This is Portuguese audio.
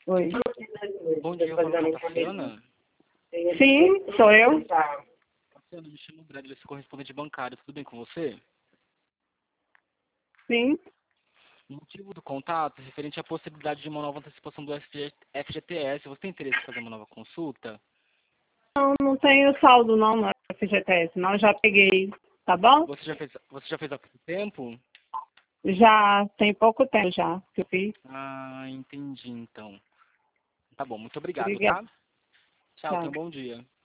Oi. Bom dia, eu falo com a Tassiana. Sim, sou eu. Tassiana, me chamo Bradley, sou correspondente bancário. Tudo bem com você? Sim. O motivo do contato é referente à possibilidade de uma nova antecipação do FGTS. Você tem interesse em fazer uma nova consulta? Não tenho saldo não no FGTS, não. Já peguei, tá bom? Você já fez há pouco tempo? Já tem pouco tempo já que eu fiz. Ah, entendi então. Tá bom, muito obrigado, Obrigada. tá? Tchau, tenha Tchau. um bom dia.